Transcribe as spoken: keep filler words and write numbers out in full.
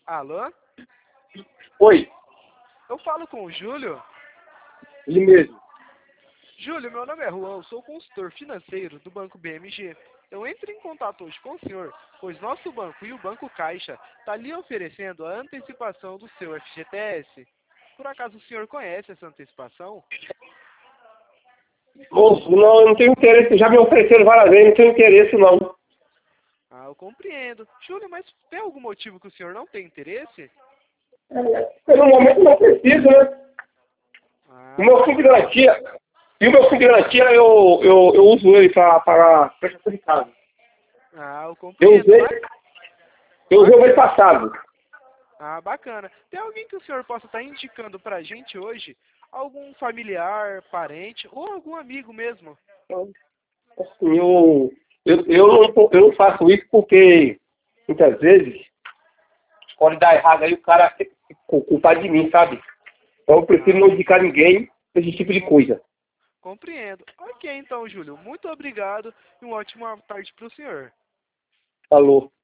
Alô? Oi, Eu falo com o Júlio? ele mesmo. Júlio, meu nome é Juan, eu sou consultor financeiro do Banco B M G. Eu entro em contato hoje com o senhor, pois nosso banco e o Banco Caixa está lhe oferecendo a antecipação do seu F G T S. Por acaso o senhor conhece essa antecipação? Moço, não, eu não tenho interesse, já me ofereceram várias vezes, não tenho interesse não. Ah, eu compreendo. Júlio, mas tem algum motivo que o senhor não tem interesse? É, no momento não preciso, né? Ah, O meu fundo de garantia, e o meu fundo de garantia eu, eu, eu uso ele para pagar prestação de casa. ah, eu Eu compreendo. usei, Ba- eu usei o mês Bacana. passado. Ah, bacana. Tem alguém que o senhor possa estar indicando pra gente hoje? Algum familiar, parente ou algum amigo mesmo? Então, assim, eu, eu, eu, não, eu não faço isso porque muitas vezes pode dar errado aí o cara fica culpado de mim, sabe? Então eu prefiro Ah, não indicar ninguém esse tipo de com- coisa. compreendo. Ok, então, Júlio. Muito obrigado e uma ótima tarde para o senhor. Falou.